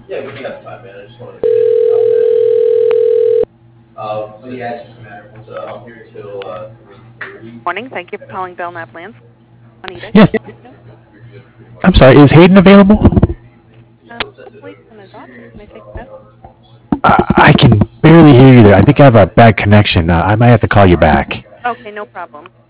Yeah, we got time, man. I just wanted to get it out there. But yeah, it's just a matter of once I'm here till 3:30. Morning. Thank you for calling Belknap Lands. Juanita. Yes, I'm sorry. Is Hayden available? Please in his office. Can I take a message? I can barely hear you there. I think I have a bad connection. I might have to call you back. Okay, no problem.